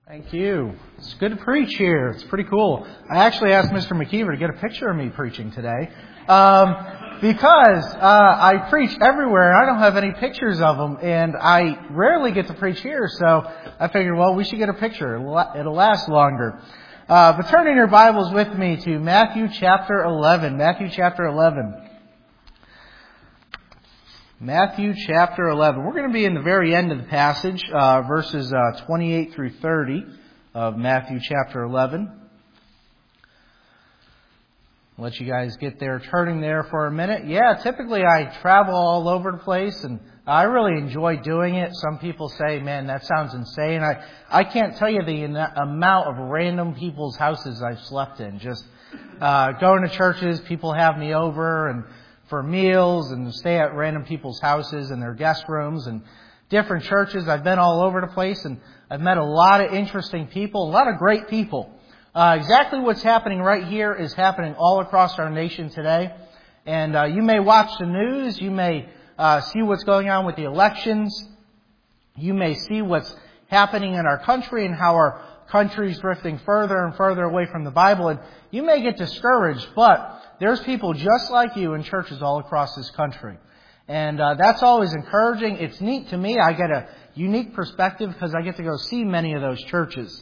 Thank you. It's good to preach here. It's pretty cool. I actually asked Mr. McKeever to get a picture of me preaching today because I preach everywhere and I don't have any pictures of them, and I rarely get to preach here, so I figured, well, we should get a picture. It'll last longer. But turn in your Bibles with me to Matthew chapter 11. Matthew chapter 11. Matthew chapter 11. We're going to be in the very end of the passage, verses 28 through 30 of Matthew chapter 11. I'll let you guys get there, turning there for a minute. Yeah, typically I travel all over the place, and I really enjoy doing it. Some people say, man, that sounds insane. I can't tell you the amount of random people's houses I've slept in. Just going to churches, people have me over, and for meals, and stay at random people's houses and their guest rooms and different churches. I've been all over the place, and I've met a lot of interesting people, a lot of great people. Exactly what's happening right here is happening all across our nation today. And you may watch the news, you may see what's going on with the elections, you may see what's happening in our country and how our country's drifting further and further away from the Bible, and you may get discouraged, but there's people just like you in churches all across this country. And that's always encouraging. It's neat to me. I get a unique perspective because I get to go see many of those churches.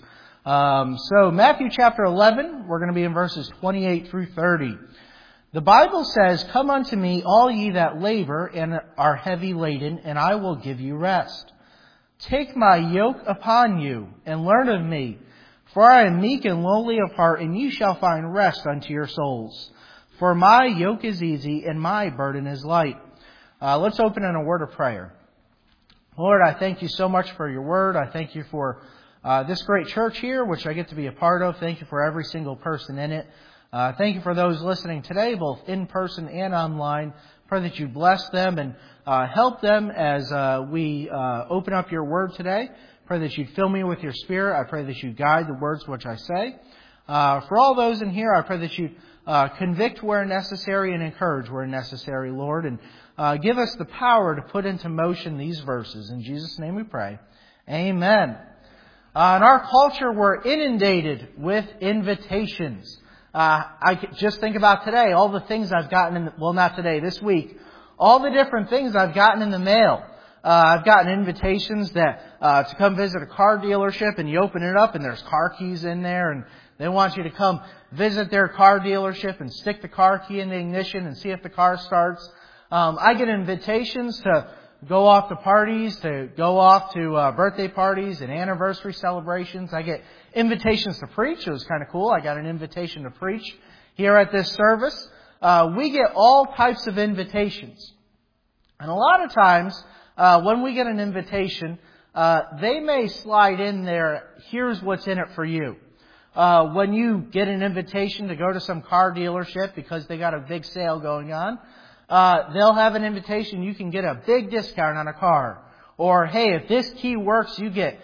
So Matthew chapter 11, we're going to be in verses 28 through 30. The Bible says, "Come unto me, all ye that labor and are heavy laden, and I will give you rest. Take my yoke upon you, and learn of me. For I am meek and lowly of heart, and ye shall find rest unto your souls. For my yoke is easy, and my burden is light." Let's open in a word of prayer. Lord, I thank you so much for your word. I thank you for this great church here, which I get to be a part of. Thank you for every single person in it. Thank you for those listening today, both in person and online. Pray that you bless them and help them as we open up your word today. Pray that you fill me with your spirit. I pray that you guide the words which I say. For all those in here, I pray that you convict where necessary and encourage where necessary, Lord. And give us the power to put into motion these verses. In Jesus' name we pray. Amen. In our culture, we're inundated with invitations. I just think about today, all the things I've gotten not today, this week, all the different things I've gotten in the mail. I've gotten invitations to come visit a car dealership, and you open it up and there's car keys in there, and they want you to come visit their car dealership and stick the car key in the ignition and see if the car starts. I get invitations to go off to parties, to go off to birthday parties and anniversary celebrations. I get invitations to preach. It was kind of cool. I got an invitation to preach here at this service. We get all types of invitations. And a lot of times, when we get an invitation, they may slide in there, "Here's what's in it for you." When you get an invitation to go to some car dealership because they got a big sale going on, they'll have an invitation, you can get a big discount on a car. Or, hey, if this key works, you get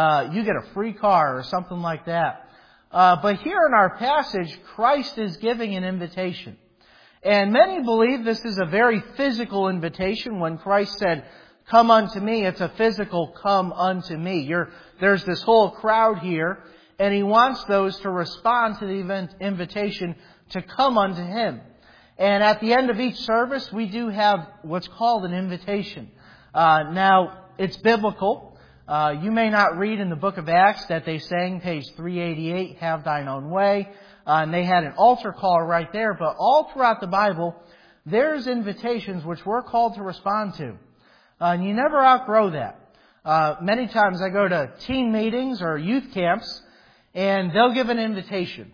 a free car or something like that. But here in our passage, Christ is giving an invitation. And many believe this is a very physical invitation. When Christ said, "Come unto me," it's a physical "come unto me." There's this whole crowd here, and He wants those to respond to the invitation to come unto Him. And at the end of each service, we do have what's called an invitation. Now, it's biblical. You may not read in the book of Acts that they sang, page 388, "Have thine own way." And they had an altar call right there. But all throughout the Bible, there's invitations which we're called to respond to. And you never outgrow that. Many times I go to teen meetings or youth camps, and they'll give an invitation.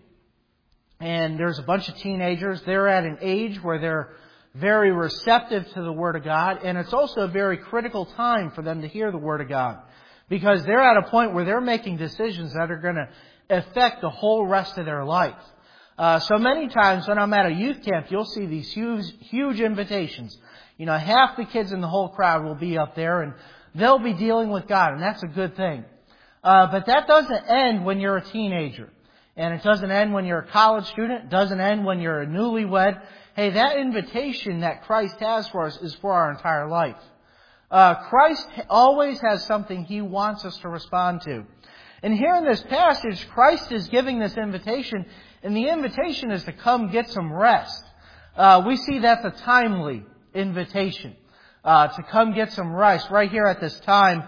And there's a bunch of teenagers. They're at an age where they're very receptive to the Word of God. And it's also a very critical time for them to hear the Word of God, because they're at a point where they're making decisions that are going to affect the whole rest of their life. So many times when I'm at a youth camp, you'll see these huge invitations. You know, half the kids in the whole crowd will be up there, and they'll be dealing with God, and that's a good thing. But that doesn't end when you're a teenager. And it doesn't end when you're a college student. It doesn't end when you're a newlywed. Hey, that invitation that Christ has for us is for our entire life. Christ always has something He wants us to respond to. And here in this passage, Christ is giving this invitation, and the invitation is to come get some rest. We see that's a timely invitation, to come get some rest. Right here at this time,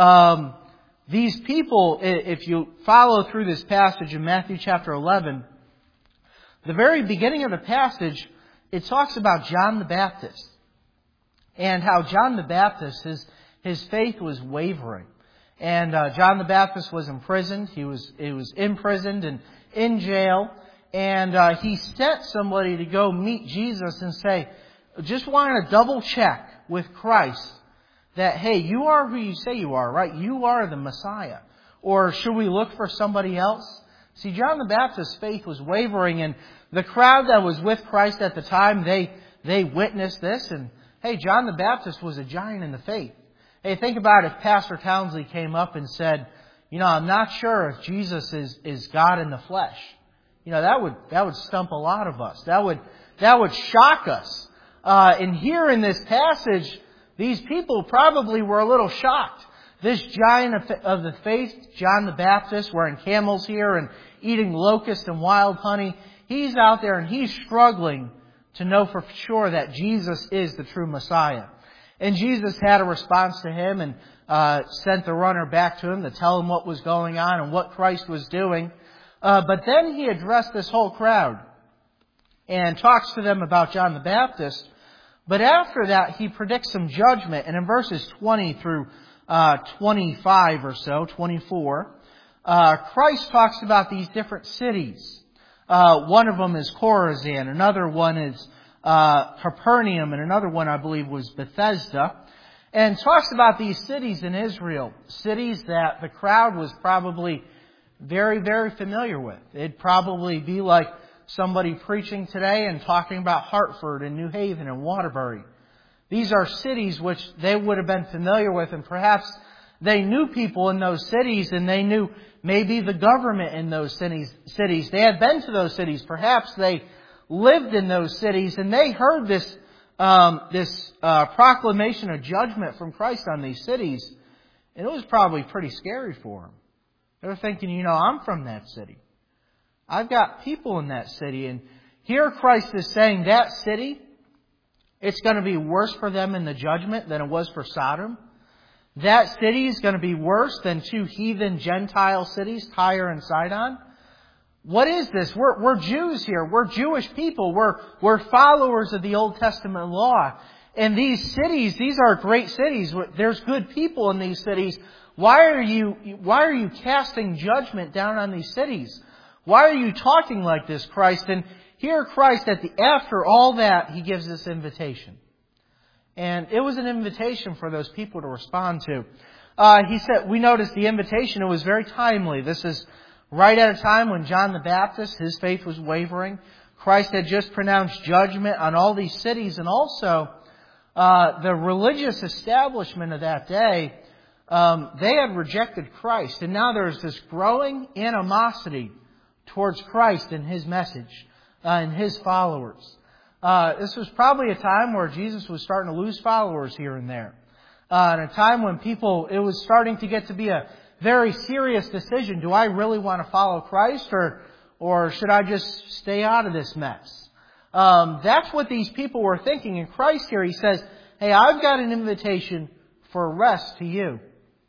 these people, if you follow through this passage in Matthew chapter 11, the very beginning of the passage, it talks about John the Baptist and how John the Baptist, his faith was wavering. And John the Baptist was imprisoned. He was imprisoned and in jail. And he sent somebody to go meet Jesus and say, just want to double check with Christ that, hey, you are who you say you are, right? You are the Messiah. Or should we look for somebody else? See, John the Baptist's faith was wavering, and the crowd that was with Christ at the time, they witnessed this. And hey, John the Baptist was a giant in the faith. Hey, think about if Pastor Townsley came up and said, I'm not sure if Jesus is God in the flesh. That would stump a lot of us. That would shock us. And here in this passage, these people probably were a little shocked. This giant of the faith, John the Baptist, wearing camels here and eating locusts and wild honey, he's out there and he's struggling to know for sure that Jesus is the true Messiah. And Jesus had a response to him and sent the runner back to him to tell him what was going on and what Christ was doing. But then he addressed this whole crowd and talks to them about John the Baptist. But after that, he predicts some judgment. And in verses 20 through 25 or so, 24, Christ talks about these different cities. One of them is Chorazin. Another one is Capernaum. And another one, I believe, was Bethesda. And talks about these cities in Israel. Cities that the crowd was probably very, very familiar with. It'd probably be like somebody preaching today and talking about Hartford and New Haven and Waterbury. These are cities which they would have been familiar with, and perhaps they knew people in those cities, and they knew maybe the government in those cities. They had been to those cities. Perhaps they lived in those cities, and they heard this proclamation of judgment from Christ on these cities, and it was probably pretty scary for them. They were thinking, I'm from that city. I've got people in that city. And here Christ is saying that city, it's going to be worse for them in the judgment than it was for Sodom. That city is going to be worse than two heathen Gentile cities, Tyre and Sidon. What is this? We're Jews here. We're Jewish people. We're followers of the Old Testament law. And these cities, these are great cities. There's good people in these cities. Why are you casting judgment down on these cities? Why are you talking like this, Christ? And here Christ, after all that, He gives this invitation. And it was an invitation for those people to respond to. He said, we noticed the invitation, it was very timely. This is right at a time when John the Baptist, his faith was wavering. Christ had just pronounced judgment on all these cities, and also the religious establishment of that day, they had rejected Christ. And now there's this growing animosity towards Christ and His message and His followers. This was probably a time where Jesus was starting to lose followers here and there. And a time when it was starting to get to be a very serious decision. Do I really want to follow Christ, or should I just stay out of this mess? That's what these people were thinking. And Christ here, He says, hey, I've got an invitation for rest to you.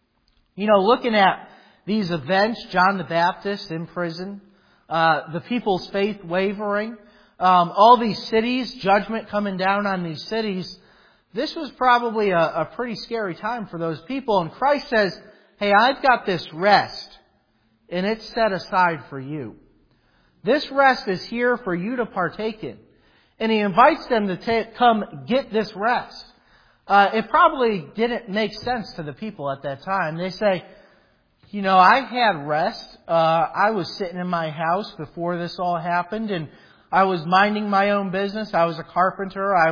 Looking at these events, John the Baptist in prison, the people's faith wavering, all these cities, judgment coming down on these cities, this was probably a pretty scary time for those people. And Christ says, hey, I've got this rest, and it's set aside for you. This rest is here for you to partake in. And He invites them to come get this rest. It probably didn't make sense to the people at that time. They say, I had rest. I was sitting in my house before this all happened, and I was minding my own business. I was a carpenter. I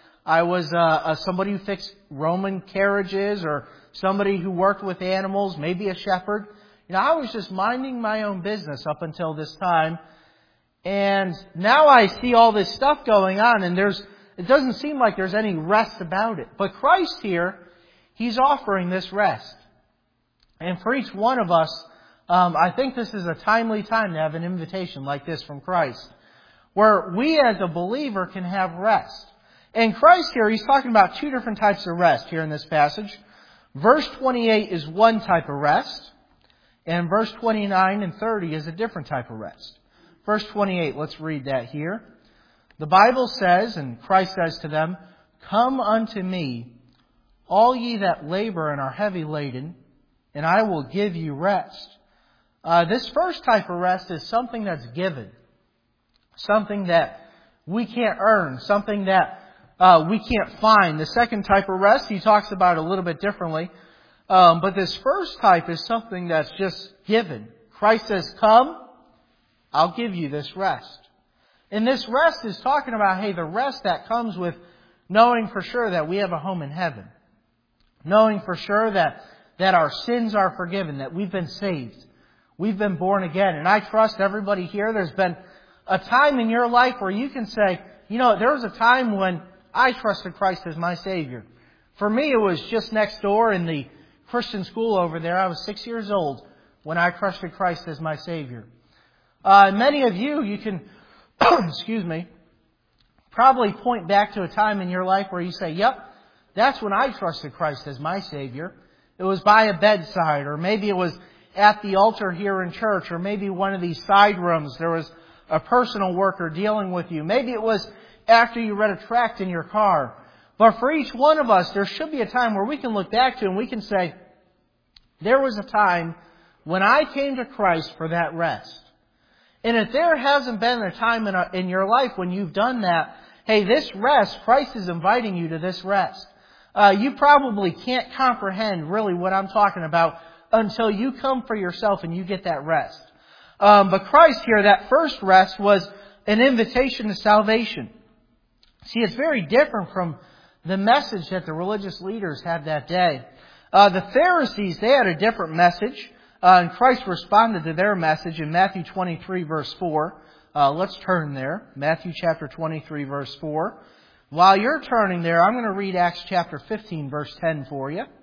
was somebody who fixed Roman carriages, or somebody who worked with animals, maybe a shepherd. I was just minding my own business up until this time. And now I see all this stuff going on, and it doesn't seem like there's any rest about it. But Christ here, He's offering this rest. And for each one of us, I think this is a timely time to have an invitation like this from Christ, where we as a believer can have rest. And Christ here, He's talking about two different types of rest here in this passage. Verse 28 is one type of rest, and verse 29 and 30 is a different type of rest. Verse 28, let's read that here. The Bible says, and Christ says to them, "Come unto me, all ye that labor and are heavy laden, and I will give you rest." This first type of rest is something that's given. Something that we can't earn. Something that we can't find. The second type of rest, He talks about a little bit differently. But this first type is something that's just given. Christ says, "Come, I'll give you this rest." And this rest is talking about, hey, the rest that comes with knowing for sure that we have a home in heaven. Knowing for sure that our sins are forgiven, that we've been saved. We've been born again. And I trust everybody here, there's been a time in your life where you can say, you know, there was a time when I trusted Christ as my Savior. For me, it was just next door in the Christian school over there. I was 6 years old when I trusted Christ as my Savior. Many of you can, excuse me, probably point back to a time in your life where you say, yep, that's when I trusted Christ as my Savior. It was by a bedside, or maybe it was at the altar here in church, or maybe one of these side rooms. There was a personal worker dealing with you. Maybe it was after you read a tract in your car. But for each one of us, there should be a time where we can look back to and we can say, there was a time when I came to Christ for that rest. And if there hasn't been a time in your life when you've done that, hey, this rest, Christ is inviting you to this rest. You probably can't comprehend really what I'm talking about until you come for yourself and you get that rest. But Christ here, that first rest was an invitation to salvation. See, it's very different from the message that the religious leaders had that day. The Pharisees, they had a different message. And Christ responded to their message in Matthew 23, verse 4. Let's turn there. Matthew chapter 23, verse 4. While you're turning there, I'm going to read Acts chapter 15, verse 10 for you.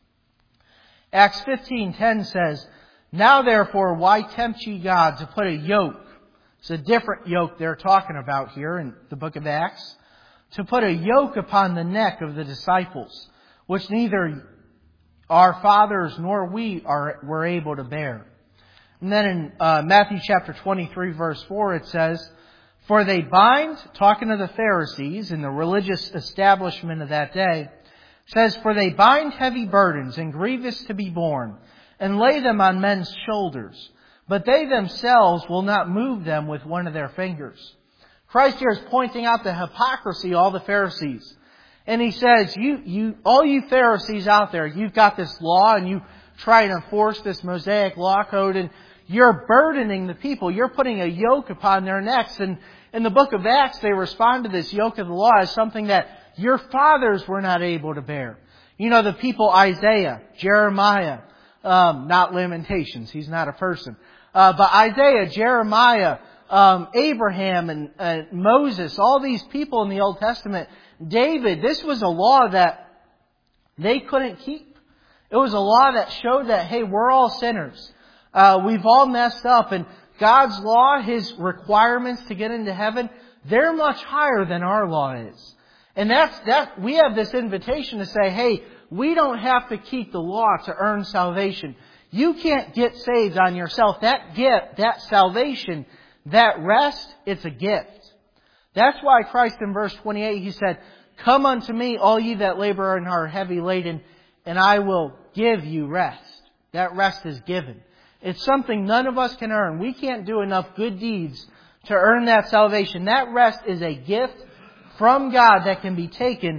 Acts 15:10 says, "Now therefore, why tempt ye God to put a yoke?" It's a different yoke they're talking about here in the book of Acts. "To put a yoke upon the neck of the disciples, which neither our fathers nor we were able to bear." And then in Matthew chapter 23, verse 4, it says, "For they bind," talking to the Pharisees and the religious establishment of that day, says, "For they bind heavy burdens and grievous to be borne, and lay them on men's shoulders, but they themselves will not move them with one of their fingers." Christ here is pointing out the hypocrisy of all the Pharisees. And He says, all you Pharisees out there, you've got this law and you try to enforce this Mosaic law code, and you're burdening the people. You're putting a yoke upon their necks. And in the book of Acts, they respond to this yoke of the law as something that your fathers were not able to bear. You know, the people Isaiah, Jeremiah, not Lamentations, he's not a person. But Isaiah, Jeremiah, Abraham and Moses, all these people in the Old Testament, David, this was a law that they couldn't keep. It was a law that showed that, hey, we're all sinners. We've all messed up, and God's law, His requirements to get into heaven, they're much higher than our law is. And we have this invitation to say, hey, we don't have to keep the law to earn salvation. You can't get saved on yourself. That gift, that salvation, that rest, it's a gift. That's why Christ in verse 28, He said, "Come unto me, all ye that labor and are heavy laden, and I will give you rest." That rest is given. It's something none of us can earn. We can't do enough good deeds to earn that salvation. That rest is a gift from God that can be taken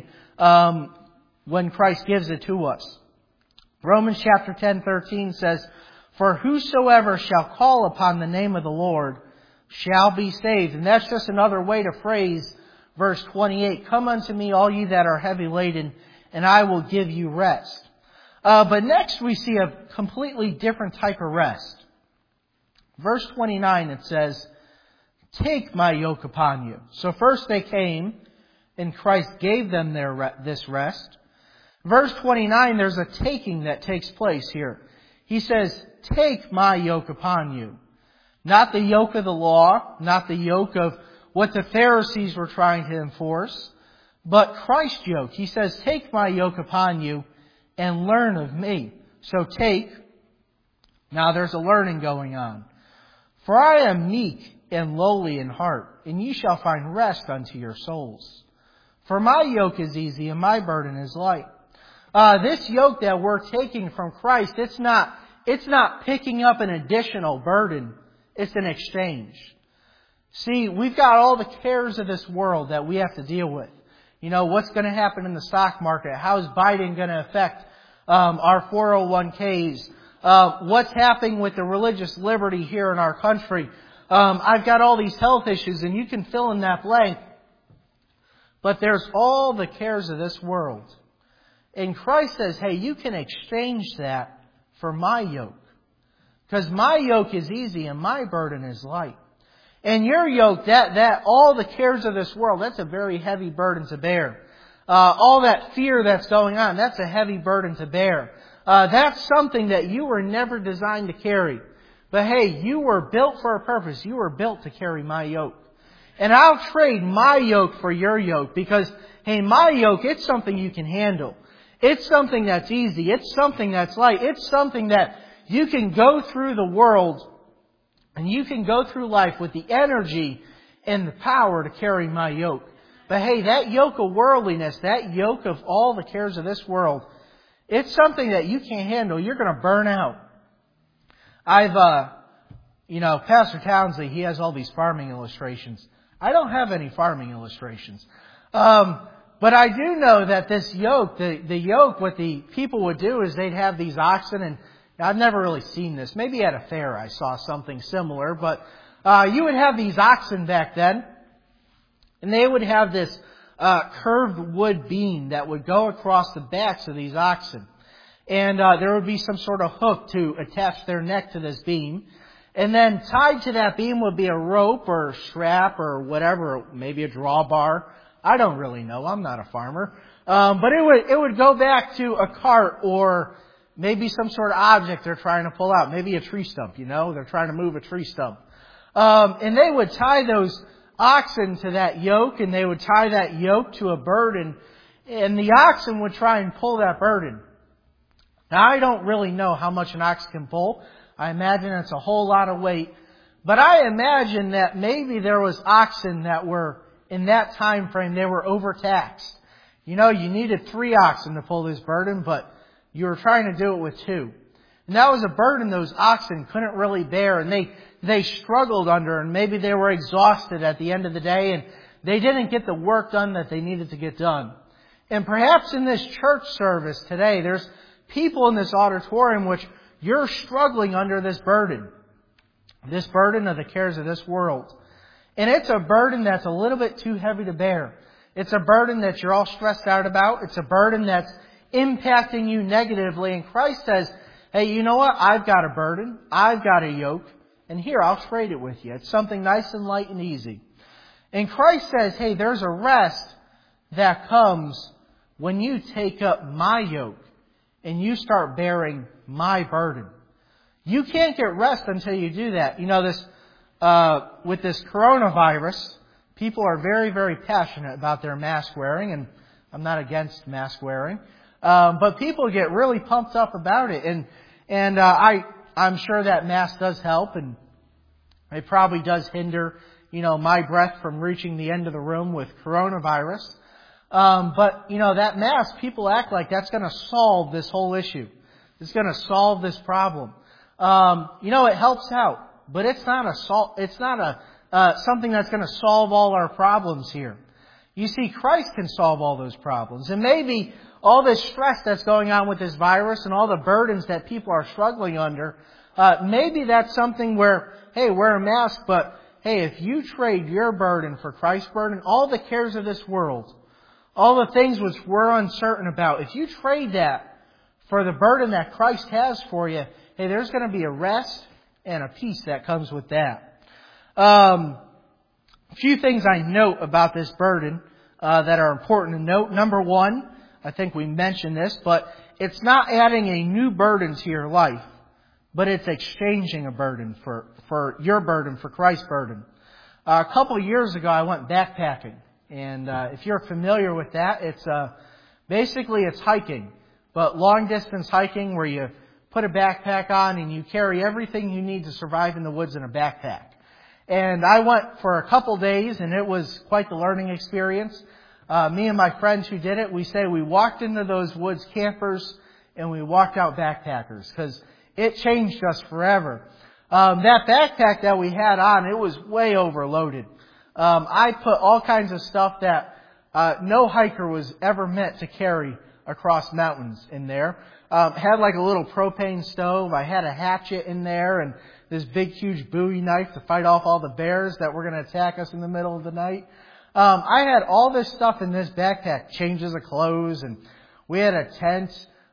when Christ gives it to us. Romans chapter 10:13 says, "For whosoever shall call upon the name of the Lord shall be saved." And that's just another way to phrase verse 28. "Come unto me, all ye that are heavy laden, and I will give you rest." But next we see a completely different type of rest. Verse 29, it says, "Take my yoke upon you." So first they came, and Christ gave them this rest. Verse 29, there's a taking that takes place here. He says, take my yoke upon you. Not the yoke of the law, not the yoke of what the Pharisees were trying to enforce, but Christ's yoke. He says, take my yoke upon you and learn of me. So take. Now there's a learning going on. For I am meek and lowly in heart, and ye shall find rest unto your souls. For my yoke is easy and my burden is light. This yoke that we're taking from Christ, it's not picking up an additional burden. It's an exchange. See, we've got all the cares of this world that we have to deal with. You know, what's going to happen in the stock market? How's Biden going to affect our 401ks? What's happening with the religious liberty here in our country? I've got all these health issues, and you can fill in that blank. But there's all the cares of this world. And Christ says, hey, you can exchange that for my yoke. Because my yoke is easy and my burden is light. And your yoke, that all the cares of this world, that's a very heavy burden to bear. All that fear that's going on, that's a heavy burden to bear. That's something that you were never designed to carry. But hey, you were built for a purpose. You were built to carry my yoke. And I'll trade my yoke for your yoke because, hey, my yoke, it's something you can handle. It's something that's easy. It's something that's light. It's something that you can go through the world and you can go through life with the energy and the power to carry my yoke. But hey, that yoke of worldliness, that yoke of all the cares of this world, it's something that you can't handle. You're going to burn out. Pastor Townsley, he has all these farming illustrations. I don't have any farming illustrations. But I do know that this yoke, the yoke, what the people would do is they'd have these oxen, and I've never really seen this. Maybe at a fair I saw something similar, but you would have these oxen back then, and they would have this curved wood beam that would go across the backs of these oxen. And there would be some sort of hook to attach their neck to this beam. And then tied to that beam would be a rope or a strap or whatever, maybe a drawbar. I don't really know. I'm not a farmer. But it would go back to a cart or maybe some sort of object they're trying to pull out. Maybe a tree stump, They're trying to move a tree stump. And they would tie those oxen to that yoke, and they would tie that yoke to a burden, and the oxen would try and pull that burden. Now, I don't really know how much an ox can pull. I imagine it's a whole lot of weight. But I imagine that maybe there was oxen that were, in that time frame, they were overtaxed. You needed 3 oxen to pull this burden, but you were trying to do it with 2. And that was a burden those oxen couldn't really bear, and they struggled under, and maybe they were exhausted at the end of the day, and they didn't get the work done that they needed to get done. And perhaps in this church service today, there's people in this auditorium which you're struggling under this burden of the cares of this world. And it's a burden that's a little bit too heavy to bear. It's a burden that you're all stressed out about. It's a burden that's impacting you negatively. And Christ says, hey, you know what? I've got a burden. I've got a yoke. And here, I'll trade it with you. It's something nice and light and easy. And Christ says, hey, there's a rest that comes when you take up my yoke and you start bearing my burden. You can't get rest until you do that. With this coronavirus, people are very, very passionate about their mask wearing, and I'm not against mask wearing. But people get really pumped up about it. And I'm sure that mask does help, and it probably does hinder, my breath from reaching the end of the room with coronavirus. But that mask, people act like that's going to solve this whole issue. It's going to solve this problem. It helps out, but it's not something that's going to solve all our problems here. You see, Christ can solve all those problems. And maybe all this stress that's going on with this virus and all the burdens that people are struggling under, maybe that's something where, hey, wear a mask, but hey, if you trade your burden for Christ's burden, all the cares of this world, all the things which we're uncertain about, if you trade that for the burden that Christ has for you, hey, there's going to be a rest and a peace that comes with that. A few things I note about this burden that are important to note. Number one, I think we mentioned this, but it's not adding a new burden to your life. but it's exchanging a burden for your burden, for Christ's burden. A couple of years ago, I went backpacking. And if you're familiar with that, it's basically it's hiking, but long distance hiking where you put a backpack on and you carry everything you need to survive in the woods in a backpack. And I went for a couple days, and it was quite the learning experience. Me and my friends who did it, we say we walked into those woods campers and we walked out backpackers because it changed us forever. That backpack that we had on, it was way overloaded. I put all kinds of stuff that no hiker was ever meant to carry across mountains in there. Had like a little propane stove. I had a hatchet in there and this big, huge Bowie knife to fight off all the bears that were going to attack us in the middle of the night. I had all this stuff in this backpack, changes of clothes, and we had a tent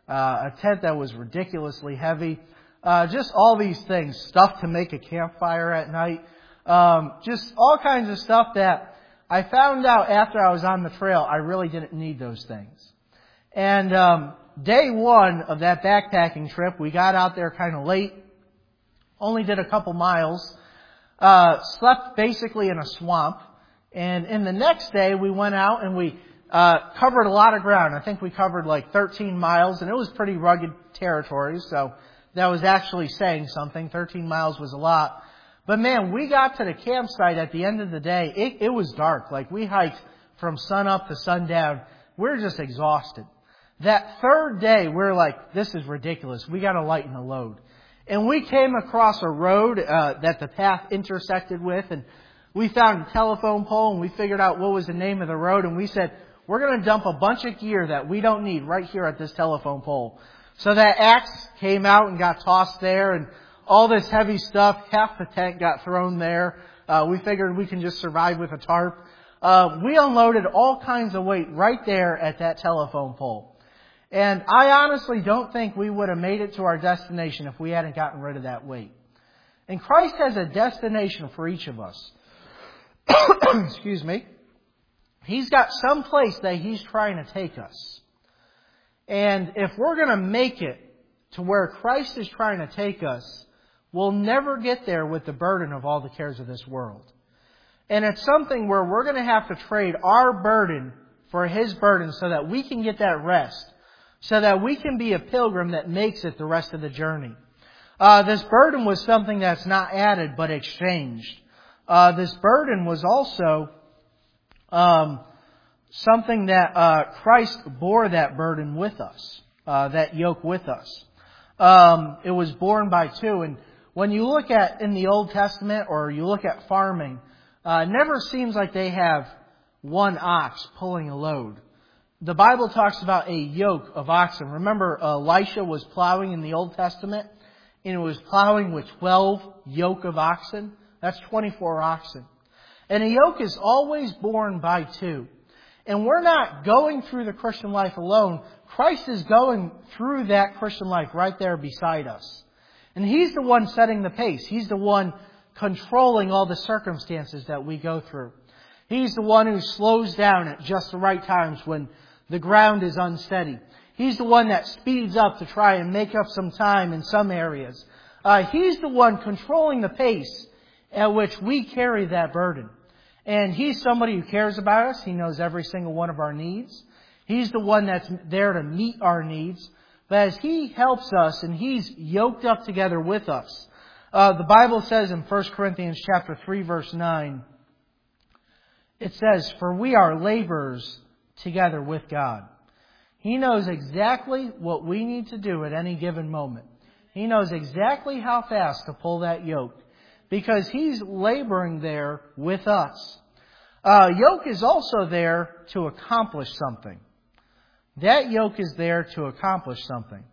that was ridiculously heavy. Just all these things, stuff to make a campfire at night. Just all kinds of stuff that I found out after I was on the trail, I really didn't need those things. And day one of that backpacking trip, we got out there kind of late, only did a couple miles, slept basically in a swamp. And in the next day, we went out and we covered a lot of ground. I think we covered like 13 miles, and it was pretty rugged territory, so that was actually saying something. 13 miles was a lot. But man, we got to the campsite at the end of the day. It was dark. Like we hiked from sun up to sundown. We're just exhausted. That third day, we're like, this is ridiculous. We got to lighten the load. And we came across a road that the path intersected with, and we found a telephone pole, and we figured out what was the name of the road, and we said, we're going to dump a bunch of gear that we don't need right here at this telephone pole. So that axe came out and got tossed there, and all this heavy stuff, half the tent got thrown there. We figured we can just survive with a tarp. We unloaded all kinds of weight right there at that telephone pole. And I honestly don't think we would have made it to our destination if we hadn't gotten rid of that weight. And Christ has a destination for each of us. Excuse me. He's got some place that He's trying to take us. And if we're going to make it to where Christ is trying to take us, we'll never get there with the burden of all the cares of this world. And it's something where we're going to have to trade our burden for His burden so that we can get that rest, so that we can be a pilgrim that makes it the rest of the journey. This burden was something that's not added but exchanged. This burden was also something that Christ bore that burden with us, that yoke with us. It was borne by two. And when you look at in the Old Testament or you look at farming, it never seems like they have one ox pulling a load. The Bible talks about a yoke of oxen. Remember, Elisha was plowing in the Old Testament, and it was plowing with 12 yoke of oxen. That's 24 oxen. And a yoke is always borne by two. And we're not going through the Christian life alone. Christ is going through that Christian life right there beside us. And He's the one setting the pace. He's the one controlling all the circumstances that we go through. He's the one who slows down at just the right times when the ground is unsteady. He's the one that speeds up to try and make up some time in some areas. He's the one controlling the pace at which we carry that burden. And He's somebody who cares about us. He knows every single one of our needs. He's the one that's there to meet our needs. But as He helps us and He's yoked up together with us, the Bible says in 1 Corinthians chapter 3, verse 9, it says, "For we are laborers together with God." He knows exactly what we need to do at any given moment. He knows exactly how fast to pull that yoke, because He's laboring there with us. Yoke is also there to accomplish something. That yoke is there to accomplish something.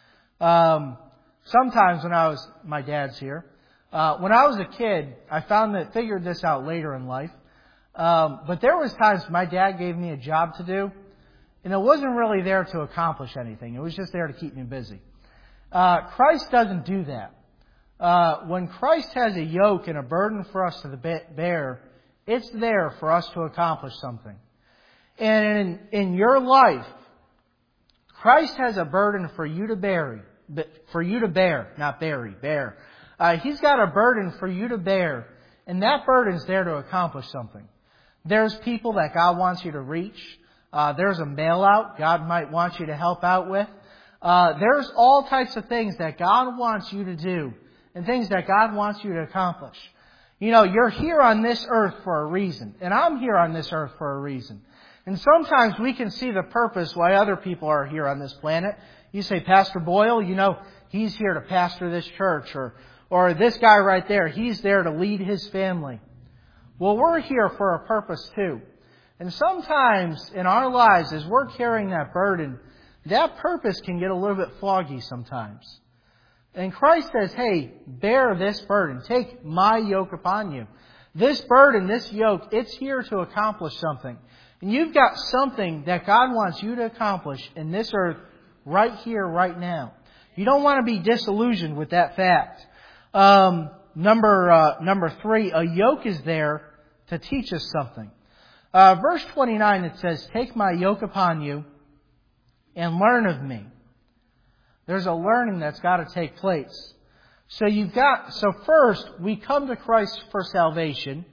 Sometimes when my dad's here, when I was a kid, I figured this out later in life. But there was times my dad gave me a job to do, and it wasn't really there to accomplish anything. It was just there to keep me busy. Christ doesn't do that. When Christ has a yoke and a burden for us to bear, it's there for us to accomplish something. And in your life, Christ has a burden for you to for you to bear, not bury, bear. He's got a burden for you to bear, and that burden's there to accomplish something. There's people that God wants you to reach. There's a mail out God might want you to help out with. There's all types of things that God wants you to do and things that God wants you to accomplish. You know, you're here on this earth for a reason, and I'm here on this earth for a reason. And sometimes we can see the purpose why other people are here on this planet. You say, Pastor Boyle, you know, he's here to pastor this church, or this guy right there, he's there to lead his family. Well, we're here for a purpose too. And sometimes in our lives, as we're carrying that burden, that purpose can get a little bit foggy sometimes. And Christ says, hey, bear this burden. Take my yoke upon you. This burden, this yoke, it's here to accomplish something. And you've got something that God wants you to accomplish in this earth right here, right now. You don't want to be disillusioned with that fact. Number 3, a yoke is there to teach us something. Verse 29, it says, take my yoke upon you and learn of me. There's a learning that's got to take place. So first, we come to Christ for salvation.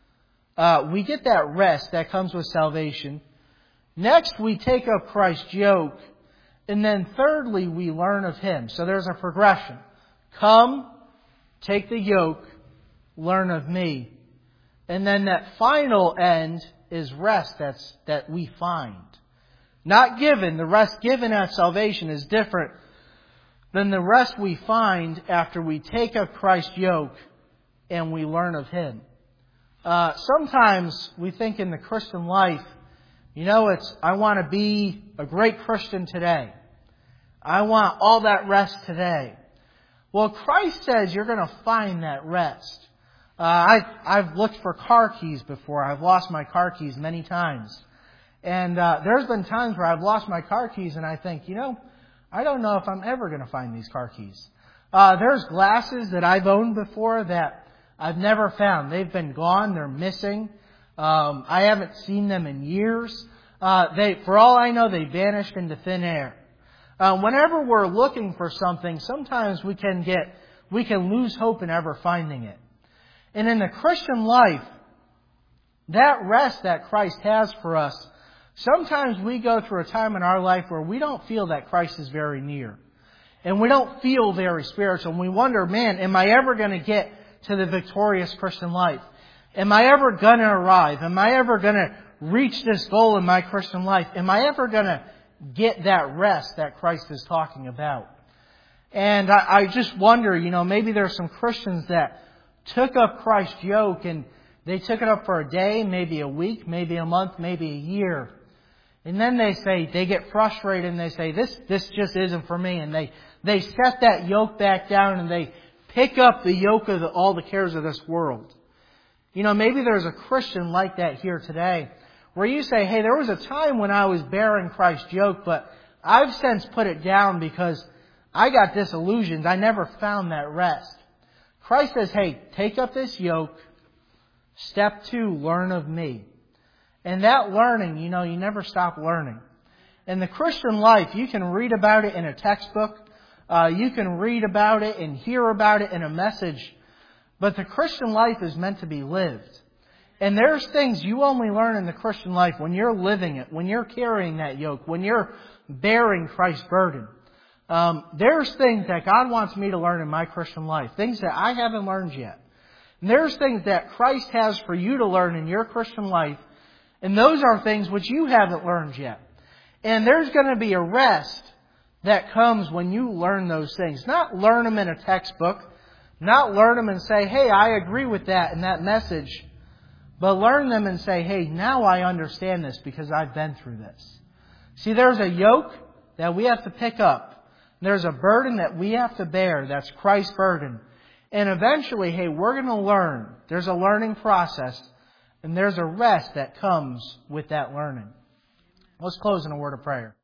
We get that rest that comes with salvation. Next, we take up Christ's yoke. And then thirdly, we learn of Him. So there's a progression. Come, take the yoke, learn of me. And then that final end is rest that we find. Not given. The rest given at salvation is different than the rest we find after we take up Christ's yoke and we learn of Him. Sometimes we think in the Christian life, you know, I want to be a great Christian today. I want all that rest today. Well, Christ says you're going to find that rest. I've looked for car keys before. I've lost my car keys many times. And there's been times where I've lost my car keys and I think, you know, I don't know if I'm ever going to find these car keys. There's glasses that I've owned before that I've never found. They've been gone. They're missing. I haven't seen them in years. For all I know, they vanished into thin air. Whenever we're looking for something, sometimes we can lose hope in ever finding it. And in the Christian life, that rest that Christ has for us, sometimes we go through a time in our life where we don't feel that Christ is very near. And we don't feel very spiritual. And we wonder, man, am I ever going to get to the victorious Christian life? Am I ever going to arrive? Am I ever going to reach this goal in my Christian life? Am I ever going to get that rest that Christ is talking about? And I just wonder, you know, maybe there are some Christians that took up Christ's yoke and they took it up for a day, maybe a week, maybe a month, maybe a year. And then they get frustrated and they say, this just isn't for me. And they set that yoke back down and they pick up the yoke of all the cares of this world. You know, maybe there's a Christian like that here today where you say, hey, there was a time when I was bearing Christ's yoke, but I've since put it down because I got disillusioned. I never found that rest. Christ says, hey, take up this yoke. Step 2, learn of me. And that learning, you know, you never stop learning. In the Christian life, you can read about it in a textbook. You can read about it and hear about it in a message. But the Christian life is meant to be lived. And there's things you only learn in the Christian life when you're living it, when you're carrying that yoke, when you're bearing Christ's burden. There's things that God wants me to learn in my Christian life, things that I haven't learned yet. And there's things that Christ has for you to learn in your Christian life, and those are things which you haven't learned yet. And there's going to be a rest that comes when you learn those things. Not learn them in a textbook, not learn them and say, hey, I agree with that and that message, but learn them and say, hey, now I understand this because I've been through this. See, there's a yoke that we have to pick up. There's a burden that we have to bear. That's Christ's burden. And eventually, hey, we're going to learn. There's a learning process. And there's a rest that comes with that learning. Let's close in a word of prayer.